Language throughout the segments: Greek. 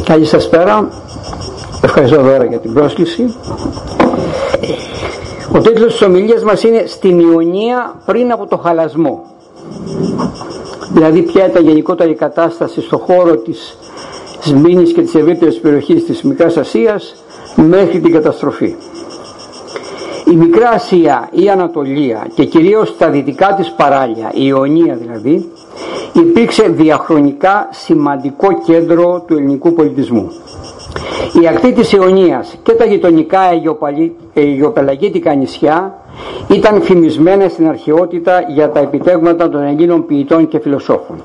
Καλή σας πέρα. Ευχαριστώ Δώρα για την πρόσκληση. Ο τίτλος της ομιλίας μας είναι «Στην Ιωνία πριν από το χαλασμό». Δηλαδή ποια ήταν γενικότερα η κατάσταση στον χώρο της Σμήνης και της ευρύτερης περιοχής της Μικράς Ασίας μέχρι την καταστροφή. Η Μικρά Ασία, η Ανατολία και κυρίως τα δυτικά της παράλια, η Ιωνία δηλαδή, υπήρξε διαχρονικά σημαντικό κέντρο του ελληνικού πολιτισμού. Η ακτή της Ιωνίας και τα γειτονικά αιγιοπελαγίτικα νησιά ήταν φημισμένα στην αρχαιότητα για τα επιτεύγματα των Ελλήνων ποιητών και φιλοσόφων.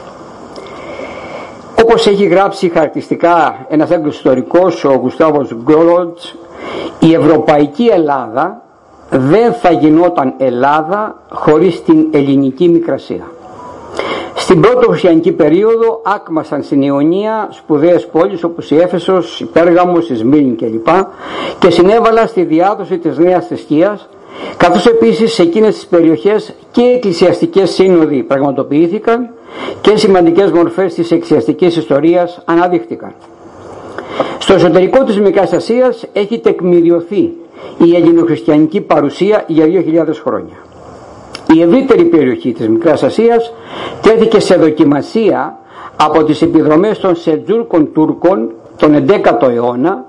Όπως έχει γράψει χαρακτηριστικά ένας Άγγλος ιστορικός, ο Γκουστάβος Γκόλοντς, η Ευρωπαϊκή Ελλάδα δεν θα γινόταν Ελλάδα χωρίς την ελληνική Μικρασία. Στην πρώτη χριστιανική περίοδο άκμασαν στην Ιωνία σπουδαίες πόλεις όπως η Έφεσος, η Πέργαμος, η Σμύρνη κλπ. Και συνέβαλαν στη διάδοση της νέας θρησκείας, καθώς επίσης σε εκείνες τις περιοχές και εκκλησιαστικές σύνοδοι πραγματοποιήθηκαν και σημαντικές μορφές της εκκλησιαστικής ιστορίας αναδείχθηκαν. Στο εσωτερικό της Μικράς Ασίας έχει τεκμηριωθεί η ελληνοχριστιανική παρουσία για 2.000 χρόνια. Η ευρύτερη περιοχή της Μικράς Ασίας τέθηκε σε δοκιμασία από τις επιδρομές των Σελτζούρκων Τούρκων τον 11ο αιώνα,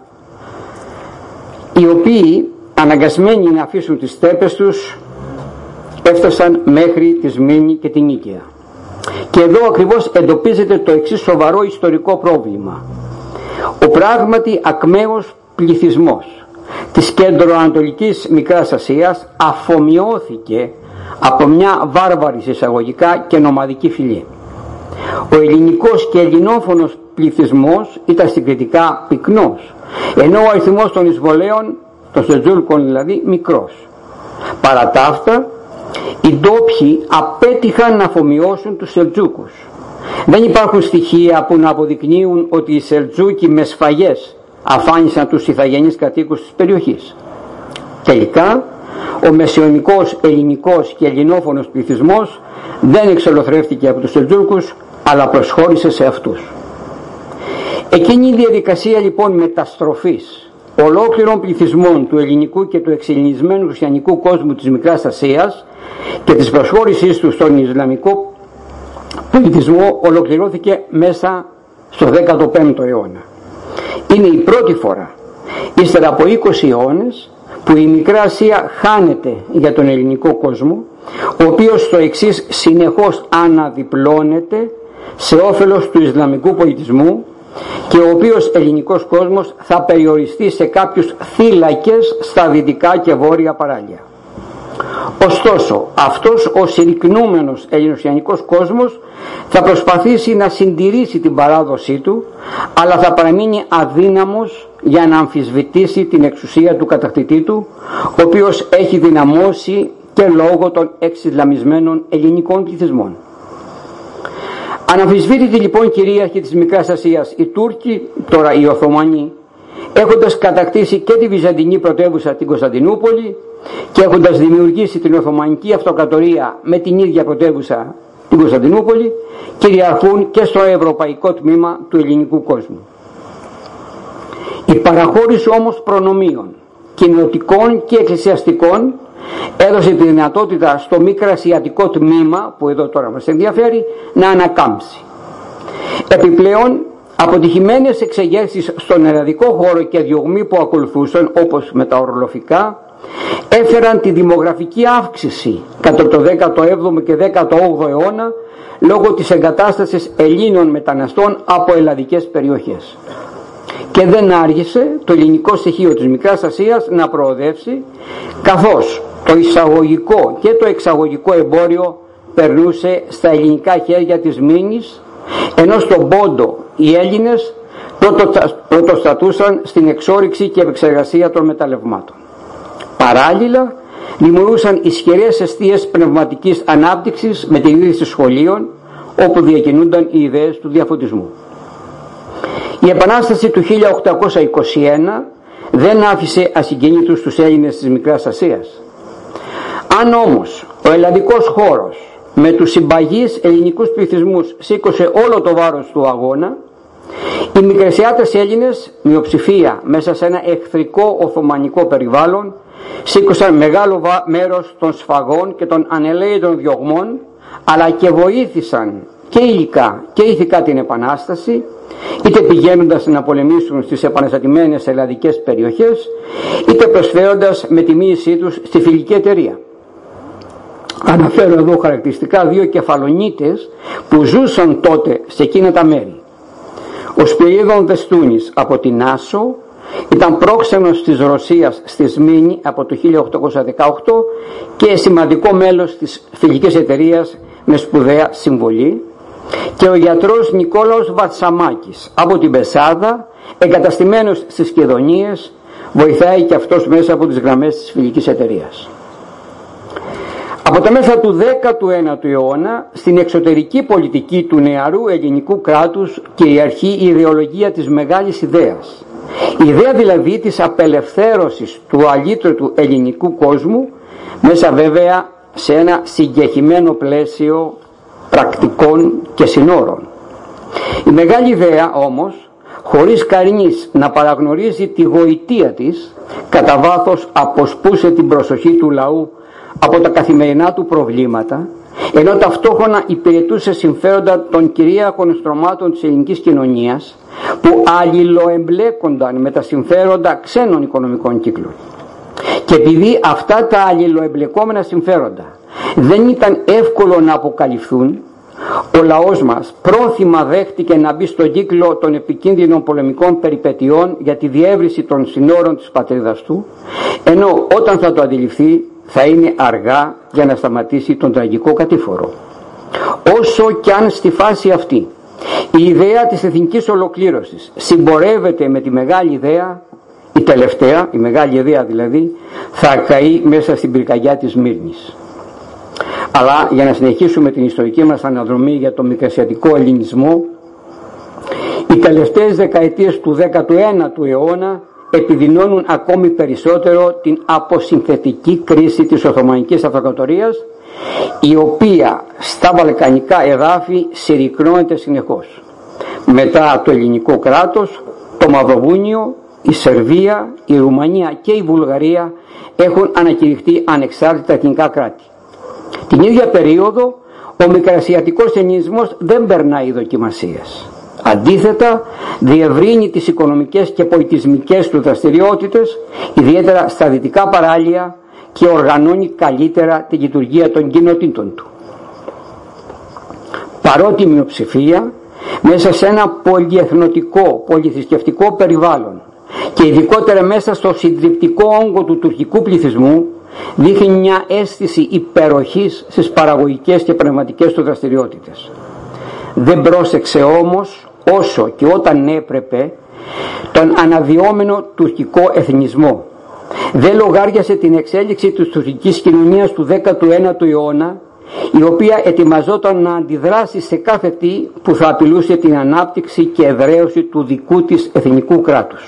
οι οποίοι αναγκασμένοι να αφήσουν τις στέπες τους έφτασαν μέχρι τη Σμύρνη και την Νίκαια. Και εδώ ακριβώς εντοπίζεται το εξής σοβαρό ιστορικό πρόβλημα. Ο πράγματι ακμαίος πληθυσμός της κέντρο-ανατολικής Μικράς Ασίας αφομοιώθηκε από μια βάρβαρη εισαγωγικά και νομαδική φυλή. Ο ελληνικός και ελληνόφωνος πληθυσμός ήταν συγκριτικά πυκνός, ενώ ο αριθμός των εισβολέων, των Σελτζούρκων δηλαδή, μικρός. Παρά τα αυτά, οι ντόπιοι απέτυχαν να αφομοιώσουν τους Σελτζούκους. Δεν υπάρχουν στοιχεία που να αποδεικνύουν ότι οι Σελτζούκοι με σφαγές αφάνισαν τους ηθαγενείς κατοίκους της περιοχής. Τελικά, ο μεσαιωνικός ελληνικός και ελληνόφωνος πληθυσμός δεν εξολοθρεύτηκε από τους Σελτζούρκους, αλλά προσχώρησε σε αυτούς. Εκείνη η διαδικασία λοιπόν μεταστροφής ολόκληρων πληθυσμών του ελληνικού και του εξελληνισμένου χριστιανικού κόσμου της Μικράς Ασίας και της προσχώρησής του στον Ισλαμικό πληθυσμό ολοκληρώθηκε μέσα στο 15ο αιώνα. Είναι η πρώτη φορά ύστερα από 20 αιώνες που η Μικρά Ασία χάνεται για τον ελληνικό κόσμο, ο οποίος στο εξής συνεχώς αναδιπλώνεται σε όφελος του Ισλαμικού πολιτισμού και ο οποίος ελληνικός κόσμος θα περιοριστεί σε κάποιους θύλακες στα δυτικά και βόρεια παράλια. Ωστόσο, αυτός ο συρρυκνούμενος ελληνοχριστιανικός κόσμος θα προσπαθήσει να συντηρήσει την παράδοσή του, αλλά θα παραμείνει αδύναμος για να αμφισβητήσει την εξουσία του κατακτητή του, ο οποίος έχει δυναμώσει και λόγω των εξισλαμισμένων ελληνικών πληθυσμών. Αναμφισβήτητη λοιπόν κυρίαρχοι της Μικράς Ασίας, οι Τούρκοι, τώρα οι Οθωμανοί, έχοντας κατακτήσει και τη Βυζαντινή πρωτεύουσα την Κωνσταντινούπολη και έχοντας δημιουργήσει την Οθωμανική Αυτοκρατορία με την ίδια πρωτεύουσα την Κωνσταντινούπολη, κυριαρχούν και στο ευρωπαϊκό τμήμα του ελληνικού κόσμου. Η παραχώρηση όμως προνομίων κοινοτικών και εκκλησιαστικών έδωσε τη δυνατότητα στο μικρασιατικό τμήμα, που εδώ τώρα μας ενδιαφέρει, να ανακάμψει. Επιπλέον, αποτυχημένες εξεγέρσεις στον ελλαδικό χώρο και διωγμοί που ακολουθούσαν, όπως με τα ορλοφικά, έφεραν τη δημογραφική αύξηση κατά το 17ο και 18ο αιώνα λόγω της εγκατάστασης Ελλήνων μεταναστών από ελλαδικές περιοχές. Και δεν άργησε το ελληνικό στοιχείο της Μικράς Ασίας να προοδεύσει, καθώς το εισαγωγικό και το εξαγωγικό εμπόριο περνούσε στα ελληνικά χέρια της Μήνης, ενώ στον Πόντο οι Έλληνες πρωτοστατούσαν στην εξόρυξη και επεξεργασία των μεταλλευμάτων. Παράλληλα, δημιουργούσαν ισχυρές αιστείες πνευματικής ανάπτυξης με την ίδρυση σχολείων, όπου διακινούνταν οι ιδέες του διαφωτισμού. Η Επανάσταση του 1821 δεν άφησε ασυγκίνητους τους Έλληνες της Μικράς Ασίας. Αν όμως ο ελλαδικός χώρος με τους συμπαγείς ελληνικούς πληθυσμούς σήκωσε όλο το βάρος του αγώνα, Οι μικρασιάτες Έλληνες, μειοψηφία μέσα σε ένα εχθρικό οθωμανικό περιβάλλον, σήκωσαν μεγάλο μέρος των σφαγών και των ανελαίητων διωγμών, αλλά και βοήθησαν και υλικά και ηθικά την Επανάσταση, είτε πηγαίνοντας να πολεμήσουν στις επαναστατημένες ελλαδικές περιοχές, είτε προσφέροντας με τη μοίησή τους στη φιλική εταιρεία. Αναφέρω εδώ χαρακτηριστικά δύο κεφαλονίτες που ζούσαν τότε σε εκείνα τα μέρη. Ο Σπυρίδων Δεστούνης από την Άσο ήταν πρόξενος της Ρωσίας στη Σμήνη από το 1818 και σημαντικό μέλος της φιλικής εταιρείας με σπουδαία συμβολή, και ο γιατρός Νικόλαος Βατσαμάκης από την Πεσάδα, εγκαταστημένος στις Κεδονίες, βοηθάει και αυτός μέσα από τις γραμμές της φιλικής εταιρείας. Από τα μέσα του 19ου αιώνα, στην εξωτερική πολιτική του νεαρού ελληνικού κράτους κυριαρχεί η ιδεολογία της μεγάλης ιδέας. Η ιδέα δηλαδή της απελευθέρωσης του αλήτρωτου ελληνικού κόσμου, μέσα βέβαια σε ένα συγκεκριμένο πλαίσιο πρακτικών και συνόρων. Η μεγάλη ιδέα όμως, χωρίς κανείς να παραγνωρίζει τη γοητεία της, κατά βάθος αποσπούσε την προσοχή του λαού από τα καθημερινά του προβλήματα, ενώ ταυτόχρονα υπηρετούσε συμφέροντα των κυρίαρχων στρωμάτων της ελληνικής κοινωνίας, που αλληλοεμπλέκονταν με τα συμφέροντα ξένων οικονομικών κύκλων. Και επειδή αυτά τα αλληλοεμπλεκόμενα συμφέροντα δεν ήταν εύκολο να αποκαλυφθούν, ο λαός μας πρόθυμα δέχτηκε να μπει στον κύκλο των επικίνδυνων πολεμικών περιπετειών για τη διεύρυνση των συνόρων της πατρίδας του, ενώ όταν θα το αντιληφθεί θα είναι αργά για να σταματήσει τον τραγικό κατήφορο. Όσο κι αν στη φάση αυτή η ιδέα της εθνικής ολοκλήρωσης συμπορεύεται με τη μεγάλη ιδέα, η τελευταία, η μεγάλη ιδέα δηλαδή, θα καεί μέσα στην πυρκαγιά της Μύρνης. Αλλά για να συνεχίσουμε την ιστορική μας αναδρομή για τον μικρασιατικό ελληνισμό, οι τελευταίες δεκαετίες του 19ου αιώνα επιδεινώνουν ακόμη περισσότερο την αποσυνθετική κρίση της Οθωμανικής Αυτοκρατορίας, η οποία στα βαλκανικά εδάφη συρρυκνώνεται συνεχώς. Μετά το ελληνικό κράτος, το Μαυροβούνιο, η Σερβία, η Ρουμανία και η Βουλγαρία έχουν ανακηρυχθεί ανεξάρτητα εθνικά κράτη. Την ίδια περίοδο ο μικρασιατικός ελληνισμός δεν περνάει δοκιμασίες. Αντίθετα, διευρύνει τις οικονομικές και πολιτισμικές του δραστηριότητες, ιδιαίτερα στα δυτικά παράλια, και οργανώνει καλύτερα τη λειτουργία των κοινοτήτων του. Παρότι η μειοψηφία, μέσα σε ένα πολυεθνοτικό, πολυθρησκευτικό περιβάλλον και ειδικότερα μέσα στο συντριπτικό όγκο του τουρκικού πληθυσμού, δείχνει μια αίσθηση υπεροχής στις παραγωγικές και πνευματικές του δραστηριότητες. Δεν πρόσεξε όμως όσο και όταν έπρεπε τον αναδυόμενο τουρκικό εθνισμό. Δεν λογάριασε την εξέλιξη της τουρκικής κοινωνίας του 19ου αιώνα, η οποία ετοιμαζόταν να αντιδράσει σε κάθε τι που θα απειλούσε την ανάπτυξη και εδραίωση του δικού της εθνικού κράτους.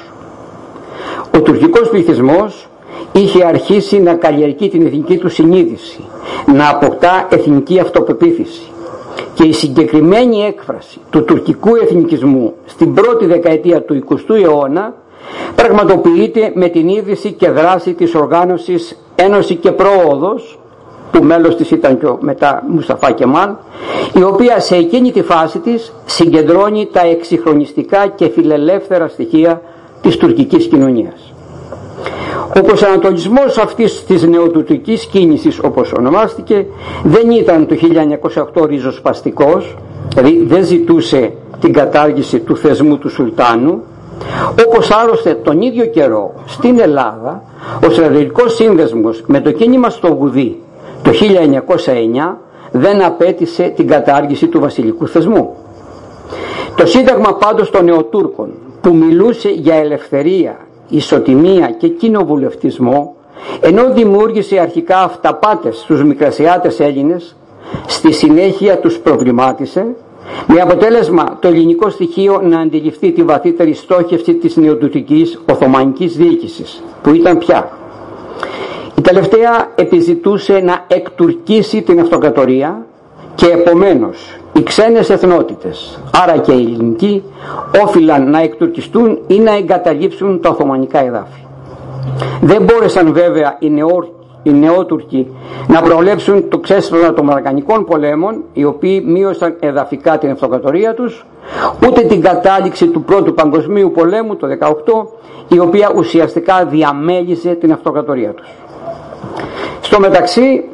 Ο τουρκικός πληθυσμός είχε αρχίσει να καλλιεργεί την εθνική του συνείδηση, να αποκτά εθνική αυτοπεποίθηση, και η συγκεκριμένη έκφραση του τουρκικού εθνικισμού στην πρώτη δεκαετία του 20ου αιώνα πραγματοποιείται με την είδηση και δράση της οργάνωσης Ένωση και Πρόοδος, που μέλος της ήταν και μετά Μουσταφά Κεμάλ, η οποία σε εκείνη τη φάση της συγκεντρώνει τα εξυγχρονιστικά και φιλελεύθερα στοιχεία της τουρκικής κοινωνίας. Ο προσανατολισμός αυτής της νεοτουρκικής κίνησης, όπως ονομάστηκε, δεν ήταν το 1908 ριζοσπαστικός, δηλαδή δεν ζητούσε την κατάργηση του θεσμού του Σουλτάνου, όπως άλλωστε τον ίδιο καιρό στην Ελλάδα ο στρατιωτικός σύνδεσμος με το κίνημα στο Γουδί το 1909 δεν απέτησε την κατάργηση του βασιλικού θεσμού. Το Σύνταγμα πάντως των Νεοτούρκων, που μιλούσε για ελευθερία, ισοτιμία και κοινοβουλευτισμό, ενώ δημιούργησε αρχικά αυταπάτες στους μικρασιάτες Έλληνες, στη συνέχεια τους προβλημάτισε, με αποτέλεσμα το ελληνικό στοιχείο να αντιληφθεί τη βαθύτερη στόχευση της νεοτουρκικής Οθωμανικής διοίκησης, που ήταν πια. Η τελευταία επιζητούσε να εκτουρκίσει την αυτοκρατορία και επομένως οι ξένες εθνότητες, άρα και οι ελληνικοί, όφυλαν να εκτουρκιστούν ή να εγκαταλείψουν τα Οθωμανικά εδάφη. Δεν μπόρεσαν βέβαια οι νεότουρκοι να προβλέψουν το ξέσπασμα των Βαλκανικών πολέμων, οι οποίοι μείωσαν εδαφικά την αυτοκρατορία τους, ούτε την κατάληξη του Πρώτου Παγκοσμίου Πολέμου το 18, η οποία ουσιαστικά διαμέλισε την αυτοκρατορία τους. Στο μεταξύ,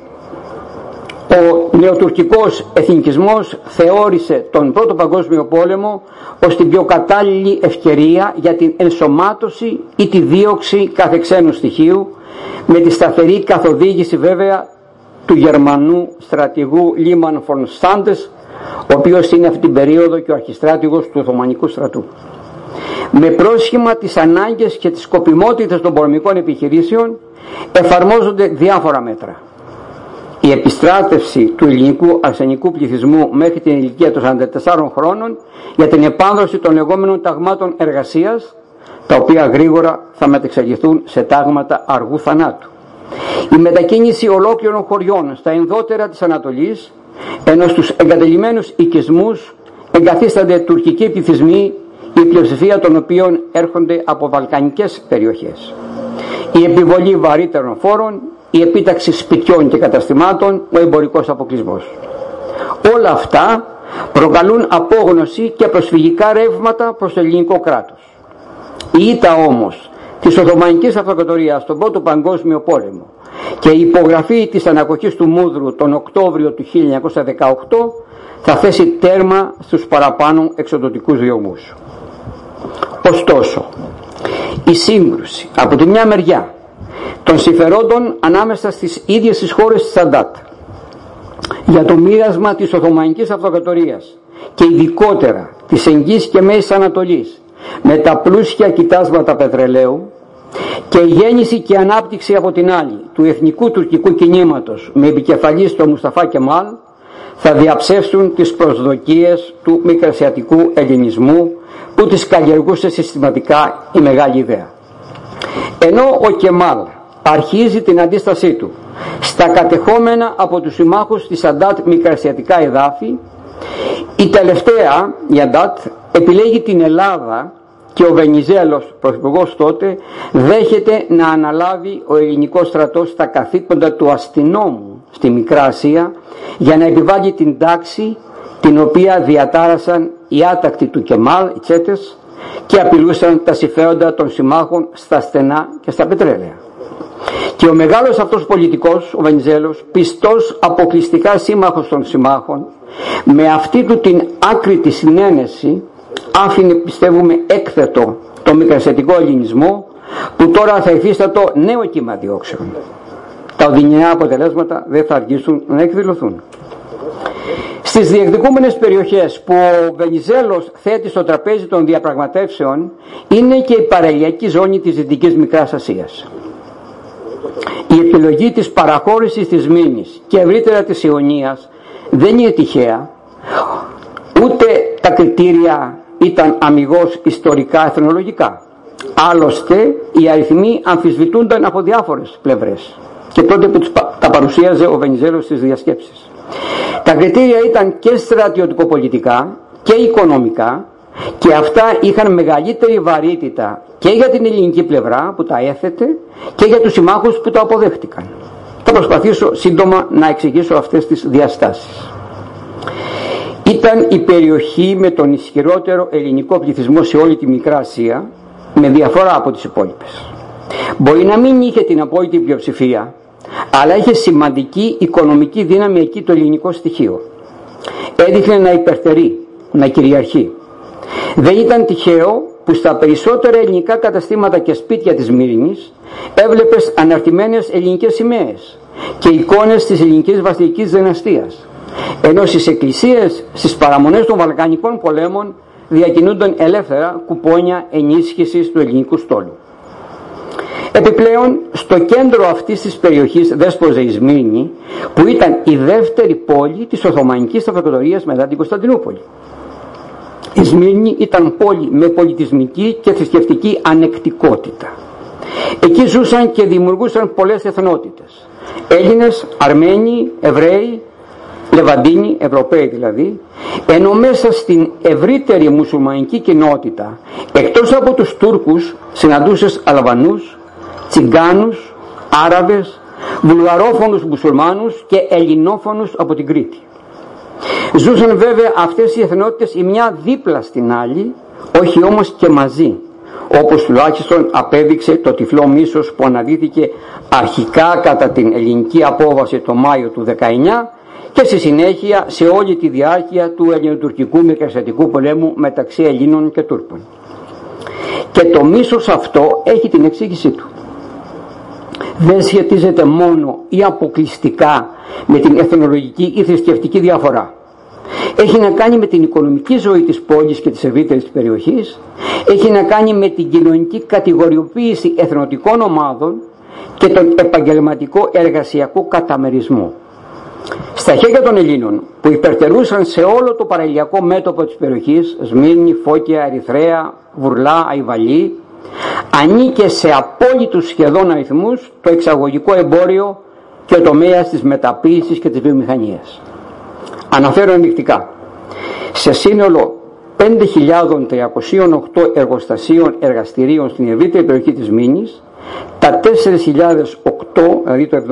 ο νεοτουρκικός εθνικισμός θεώρησε τον Πρώτο Παγκόσμιο Πόλεμο ως την πιο κατάλληλη ευκαιρία για την ενσωμάτωση ή τη δίωξη κάθε ξένου στοιχείου, με τη σταθερή καθοδήγηση βέβαια του Γερμανού στρατηγού Λίμαν φον Στάντες, ο οποίος είναι αυτή την περίοδο και ο αρχιστράτηγος του Οθωμανικού στρατού. Με πρόσχημα τις ανάγκες και τις σκοπιμότητες των πολεμικών επιχειρήσεων εφαρμόζονται διάφορα μέτρα. Η επιστράτευση του ελληνικού αρσενικού πληθυσμού μέχρι την ηλικία των 44 χρόνων για την επάνδρωση των λεγόμενων ταγμάτων εργασίας, τα οποία γρήγορα θα μετεξελιχθούν σε τάγματα αργού θανάτου. Η μετακίνηση ολόκληρων χωριών στα ενδότερα της Ανατολής, ενώ στους εγκατελειμμένους οικισμούς εγκαθίστανται τουρκικοί πληθυσμοί, η πλειοψηφία των οποίων έρχονται από βαλκανικές περιοχές. Η επιβολή βαρύτερων φόρων, η επίταξη σπιτιών και καταστημάτων, ο εμπορικός αποκλεισμός. Όλα αυτά προκαλούν απόγνωση και προσφυγικά ρεύματα προς το ελληνικό κράτος. Η ήττα όμως της Οθωμανικής Αυτοκρατορίας στον Πρώτο Παγκόσμιο Πόλεμο και η υπογραφή της ανακοχής του Μούδρου τον Οκτώβριο του 1918 θα θέσει τέρμα στους παραπάνω εξοδοτικούς διωγμούς. Ωστόσο, η σύγκρουση από τη μια μεριά των συμφερόντων ανάμεσα στις ίδιες τις χώρες της Σαντάτ για το μοίρασμα της Οθωμανικής Αυτοκρατορίας και ειδικότερα της Εγγύης και Μέσης Ανατολής με τα πλούσια κοιτάσματα πετρελαίου και η γέννηση και ανάπτυξη από την άλλη του εθνικού τουρκικού κινήματος με επικεφαλής τον Μουσταφά Κεμάλ θα διαψεύσουν τις προσδοκίες του μικρασιατικού ελληνισμού που τις καλλιεργούσε συστηματικά η μεγάλη ιδέα. Ενώ ο Κεμάλ αρχίζει την αντίστασή του στα κατεχόμενα από τους συμμάχους της Σαντάτ μικρασιατικά εδάφη, η τελευταία, η Αντάτ, επιλέγει την Ελλάδα και ο Βενιζέλος, πρωθυπουργός τότε, δέχεται να αναλάβει ο ελληνικός στρατός τα καθήκοντα του αστυνόμου στη Μικρά Ασία για να επιβάλλει την τάξη την οποία διατάρασαν οι άτακτοι του Κεμάλ, οι Τσέτες, και απειλούσαν τα συμφέροντα των συμμάχων στα στενά και στα πετρέλαια. Και ο μεγάλος αυτός πολιτικός, ο Βενιζέλος, πιστός αποκλειστικά σύμμαχος των συμμάχων, με αυτή του την άκρητη συνένεση άφηνε, πιστεύουμε, έκθετο το μικρασιατικό ελληνισμό, που τώρα θα υφίστατο νέο κύμα διώξεων. Τα οδυνηρά αποτελέσματα δεν θα αργήσουν να εκδηλωθούν. Στις διεκδικούμενες περιοχές που ο Βενιζέλος θέτει στο τραπέζι των διαπραγματεύσεων είναι και η παραλιακή ζώνη της Δυτικής Μικράς Ασίας. Η επιλογή της παραχώρησης της Μήνης και ευρύτερα της Ιωνίας δεν είναι τυχαία, ούτε τα κριτήρια ήταν αμιγώς ιστορικά εθνολογικά. Άλλωστε οι αριθμοί αμφισβητούνταν από διάφορες πλευρές και τότε που τα παρουσίαζε ο Βενιζέλος στις διασκέψεις. Τα κριτήρια ήταν και στρατιωτικοπολιτικά και οικονομικά, και αυτά είχαν μεγαλύτερη βαρύτητα και για την ελληνική πλευρά που τα έθετε και για τους συμμάχους που τα αποδέχτηκαν. Θα προσπαθήσω σύντομα να εξηγήσω αυτές τις διαστάσεις. Ήταν η περιοχή με τον ισχυρότερο ελληνικό πληθυσμό σε όλη τη Μικρά Ασία, με διαφορά από τις υπόλοιπες. Μπορεί να μην είχε την απόλυτη πλειοψηφία, αλλά είχε σημαντική οικονομική δύναμη εκεί το ελληνικό στοιχείο. Έδειχνε να υπερτερεί, να κυριαρχεί. Δεν ήταν τυχαίο που στα περισσότερα ελληνικά καταστήματα και σπίτια της Μύρινης έβλεπες αναρτημένες ελληνικές σημαίες και εικόνες της ελληνικής βασιλικής δυναστείας, ενώ στις εκκλησίες, στις παραμονές των Βαλκανικών πολέμων διακινούνταν ελεύθερα κουπόνια ενίσχυσης του ελληνικού στόλου. Επιπλέον, στο κέντρο αυτής της περιοχής δέσποζε η Σμύρνη, που ήταν η δεύτερη πόλη της Οθωμανικής Αυτοκρατορίας μετά την Κωνσταντινούπολη. Η Σμύρνη ήταν πόλη με πολιτισμική και θρησκευτική ανεκτικότητα. Εκεί ζούσαν και δημιουργούσαν πολλές εθνότητες. Έλληνες, Αρμένοι, Εβραίοι, Λεβαντίνοι, Ευρωπαίοι δηλαδή, ενώ μέσα στην ευρύτερη μουσουλμανική κοινότητα, εκτός από τους Τούρκους, συναντούσες Αλβανούς, Τσιγκάνους, Άραβες, Βουλγαρόφωνους μουσουλμάνους και Ελληνόφωνους από την Κρήτη. Ζούσαν βέβαια αυτές οι εθνότητες η μια δίπλα στην άλλη, όχι όμως και μαζί, όπως τουλάχιστον απέδειξε το τυφλό μίσος που αναδύθηκε αρχικά κατά την ελληνική απόβαση το Μάιο του 19 και στη συνέχεια σε όλη τη διάρκεια του ελληνοτουρκικού μικρασιατικού πολέμου μεταξύ Ελλήνων και Τούρκων. Και το μίσος αυτό έχει την εξήγησή του. Δεν σχετίζεται μόνο ή αποκλειστικά με την εθνολογική ή θρησκευτική διαφορά. Έχει να κάνει με την οικονομική ζωή της πόλης και της ευρύτερης περιοχής, έχει να κάνει με την κοινωνική κατηγοριοποίηση εθνοτικών ομάδων και τον επαγγελματικό εργασιακό καταμερισμό. Στα χέρια των Ελλήνων, που υπερτερούσαν σε όλο το παραλιακό μέτωπο της περιοχής, Σμύρνη, Φώκια, Ερυθρέα, Βουρλά, Αϊβαλή, ανήκε σε απόλυτους σχεδόν αριθμούς το εξαγωγικό εμπόριο και ο τομέας της μεταποίησης και της βιομηχανίας. Αναφέρω ενδεικτικά, σε σύνολο 5.308 εργοστασίων εργαστηρίων στην ευρύτερη περιοχή της Μήνης, τα 4.008, δηλαδή το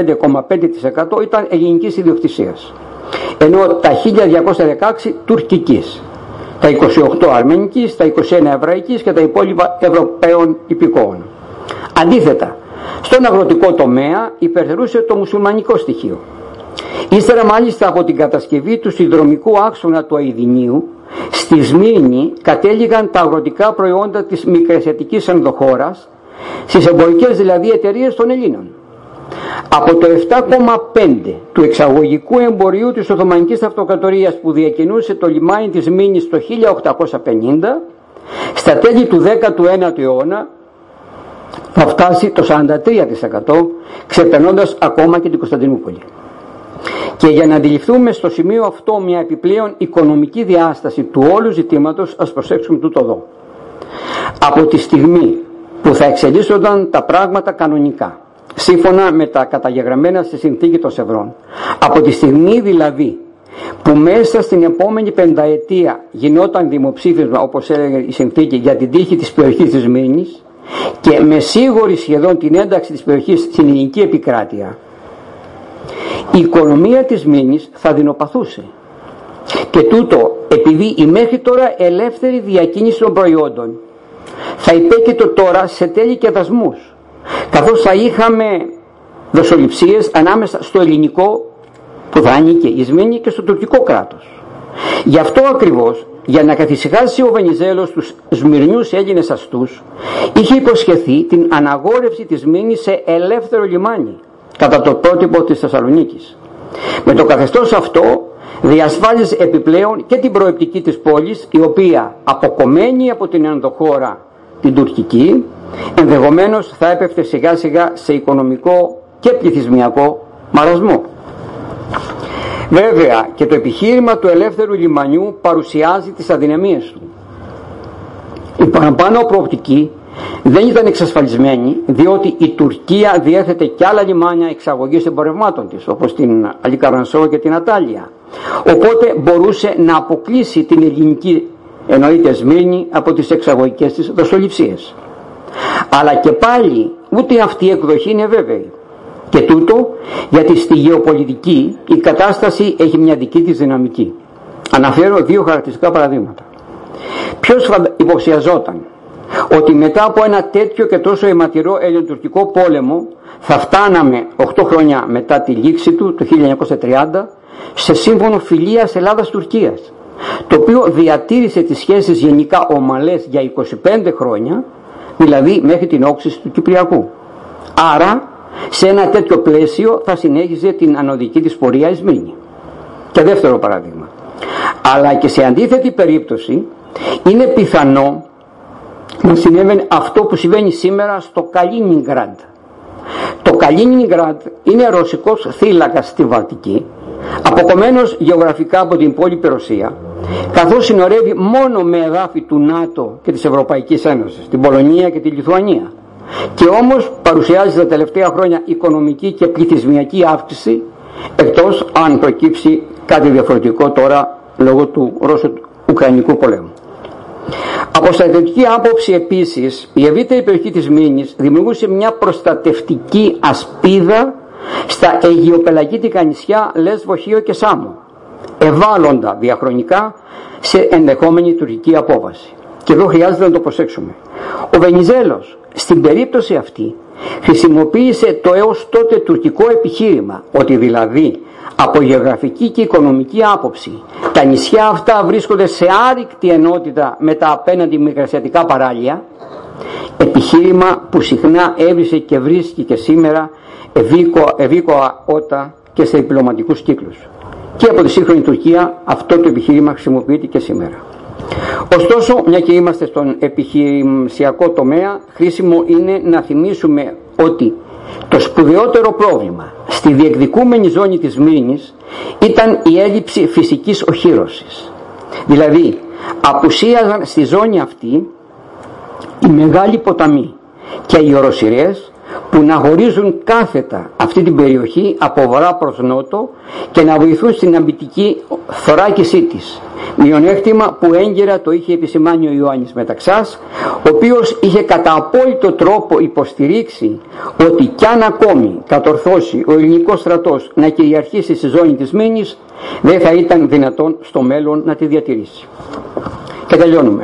75,5% ήταν ελληνικής ιδιοκτησίας, ενώ τα 1.216 τουρκικής, τα 28 αρμενικής, τα 21 εβραϊκής και τα υπόλοιπα Ευρωπαίων υπηκόων. Αντίθετα, στον αγροτικό τομέα υπερτερούσε το μουσουλμανικό στοιχείο. Ύστερα μάλιστα από την κατασκευή του συνδρομικού άξονα του Αηδινίου, στη Σμύρνη κατέληγαν τα αγροτικά προϊόντα της μικρασιατικής ενδοχώρας, στις εμπορικές δηλαδή εταιρείες των Ελλήνων. Από το 7,5 του εξαγωγικού εμπορίου της Οθωμανικής Αυτοκρατορίας που διακινούσε το λιμάνι της Μήνης το 1850, στα τέλη του 19ου αιώνα θα φτάσει το 43%, ξεπερνώντας ακόμα και την Κωνσταντινούπολη. Και για να αντιληφθούμε στο σημείο αυτό μια επιπλέον οικονομική διάσταση του όλου ζητήματος, ας προσέξουμε τούτο εδώ. Από τη στιγμή που θα εξελίσσονταν τα πράγματα κανονικά, σύμφωνα με τα καταγεγραμμένα στη συνθήκη των Σευρών, από τη στιγμή δηλαδή που μέσα στην επόμενη πενταετία γινόταν δημοψήφισμα, όπως έλεγε η συνθήκη, για την τύχη της περιοχής της Μήνης και με σίγουρη σχεδόν την ένταξη της περιοχής στην ελληνική επικράτεια, η οικονομία της Μήνης θα δεινοπαθούσε. Και τούτο επειδή η μέχρι τώρα ελεύθερη διακίνηση των προϊόντων θα υπέκειτο τώρα σε τέλη και δασμούς, καθώς θα είχαμε δοσοληψίες ανάμεσα στο ελληνικό που θα ανήκε η Σμύρνη και στο τουρκικό κράτος. Γι' αυτό ακριβώς, για να καθησυχάσει ο Βενιζέλος τους Σμυρνιούς Έλληνες αστούς, είχε υποσχεθεί την αναγόρευση της Μήνης σε ελεύθερο λιμάνι, κατά το πρότυπο της Θεσσαλονίκης. Με το καθεστώς αυτό διασφάλιζε επιπλέον και την προεπτική της πόλης, η οποία αποκομμένη από την ενδοχώρα την τουρκική, ενδεχομένως θα έπεφτε σιγά σιγά σε οικονομικό και πληθυσμιακό μαρασμό. Βέβαια και το επιχείρημα του ελεύθερου λιμανιού παρουσιάζει τις αδυναμίες του. Η παραπάνω προοπτική δεν ήταν εξασφαλισμένη, διότι η Τουρκία διέθετε και άλλα λιμάνια εξαγωγής εμπορευμάτων της, όπως την Αλικαρανσό και την Ατάλια, οπότε μπορούσε να αποκλείσει την ελληνική, εννοείται Σμύρνη, από τις εξαγωγικές της δοσοληψίες. Αλλά και πάλι ούτε αυτή η εκδοχή είναι βέβαιη. Και τούτο γιατί στη γεωπολιτική η κατάσταση έχει μια δική της δυναμική. Αναφέρω δύο χαρακτηριστικά παραδείγματα. Ποιος υποψιαζόταν ότι μετά από ένα τέτοιο και τόσο αιματηρό ελληνοτουρκικό πόλεμο θα φτάναμε 8 χρόνια μετά τη λήξη του, το 1930, σε σύμφωνο φιλίας Ελλάδας-Τουρκίας, το οποίο διατήρησε τις σχέσεις γενικά ομαλές για 25 χρόνια, δηλαδή μέχρι την όξυση του Κυπριακού. Άρα σε ένα τέτοιο πλαίσιο θα συνέχιζε την ανωδική της πορεία η Σμύρνη. Και δεύτερο παράδειγμα, αλλά και σε αντίθετη περίπτωση είναι πιθανό να συνέβαινε αυτό που συμβαίνει σήμερα στο Καλίνινγκραντ. Το Καλίνινγκραντ είναι ρωσικός θύλακας στη Βαλτική, αποκομμένος γεωγραφικά από την υπόλοιπη Ρωσία, καθώς συνορεύει μόνο με εδάφη του ΝΑΤΟ και της Ευρωπαϊκής Ένωσης, την Πολωνία και τη Λιθουανία, και όμως παρουσιάζει τα τελευταία χρόνια οικονομική και πληθυσμιακή αύξηση, εκτός αν προκύψει κάτι διαφορετικό τώρα λόγω του Ρώσο-Ουκρανικού πολέμου. Από στρατιωτική άποψη επίσης, η ευρύτερη περιοχή της Μήνης δημιουργούσε μια προστατευτική ασπίδα στα αιγιοπελαγίτικα νησιά Λέσβο, Χίο και Σάμο, ευάλωντα διαχρονικά σε ενδεχόμενη τουρκική απόβαση. Και εδώ χρειάζεται να το προσέξουμε. Ο Βενιζέλος στην περίπτωση αυτή χρησιμοποίησε το έως τότε τουρκικό επιχείρημα, ότι δηλαδή από γεωγραφική και οικονομική άποψη τα νησιά αυτά βρίσκονται σε άρρηκτη ενότητα με τα απέναντι μικρασιατικά παράλια, επιχείρημα που συχνά έβρισε και βρίσκει και σήμερα ευήκοα ότα και σε διπλωματικούς κύκλους. Και από τη σύγχρονη Τουρκία αυτό το επιχείρημα χρησιμοποιείται και σήμερα. Ωστόσο, μια και είμαστε στον επιχειρησιακό τομέα, χρήσιμο είναι να θυμίσουμε ότι το σπουδαιότερο πρόβλημα στη διεκδικούμενη ζώνη της Μήνης ήταν η έλλειψη φυσικής οχύρωσης. Δηλαδή, απουσίαζαν στη ζώνη αυτή οι μεγάλοι ποταμοί και οι οροσειρές που να χωρίζουν κάθετα αυτή την περιοχή από βορρά προς νότο και να βοηθούν στην αμπιτική θωράκισή της. Μειονέκτημα που έγκαιρα το είχε επισημάνει ο Ιωάννης Μεταξάς, ο οποίος είχε κατά απόλυτο τρόπο υποστηρίξει ότι κι αν ακόμη κατορθώσει ο ελληνικός στρατός να κυριαρχήσει στη ζώνη της Μήνης, δεν θα ήταν δυνατόν στο μέλλον να τη διατηρήσει. Και τελειώνουμε.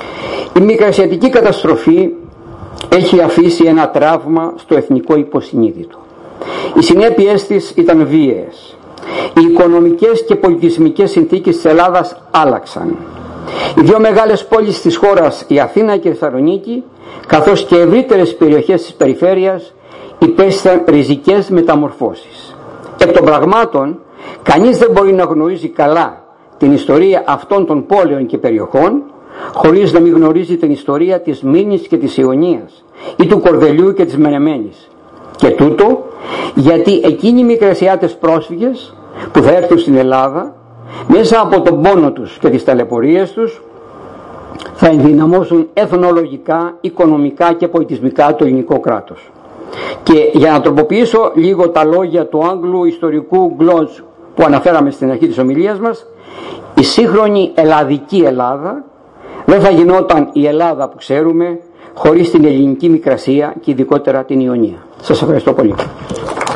Η μικρασιατική καταστροφή έχει αφήσει ένα τραύμα στο εθνικό υποσυνείδητο. Οι συνέπειες της ήταν βίαιες. Οι οικονομικές και πολιτισμικές συνθήκες της Ελλάδας άλλαξαν. Οι δύο μεγάλες πόλεις της χώρας, η Αθήνα και η Θεσσαλονίκη, καθώς και ευρύτερες περιοχές της περιφέρειας, υπέστησαν ριζικές μεταμορφώσεις. Εκ των πραγμάτων, κανείς δεν μπορεί να γνωρίζει καλά την ιστορία αυτών των πόλεων και περιοχών χωρίς να μην γνωρίζει την ιστορία της Μήνης και της Ιωνίας ή του Κορδελιού και της Μενεμένης. Και τούτο γιατί εκείνοι οι μικρασιάτες πρόσφυγες που θα έρθουν στην Ελλάδα, μέσα από τον πόνο τους και τις ταλαιπωρίες τους, θα ενδυναμώσουν εθνολογικά, οικονομικά και πολιτισμικά το ελληνικό κράτος. Και για να τροποποιήσω λίγο τα λόγια του Άγγλου ιστορικού Γκλοντς που αναφέραμε στην αρχή της ομιλίας μας, η σύγχρονη ελλαδική Ελλάδα δεν θα γινόταν η Ελλάδα που ξέρουμε χωρίς την ελληνική μικρασία και ειδικότερα την Ιωνία. Σας ευχαριστώ πολύ.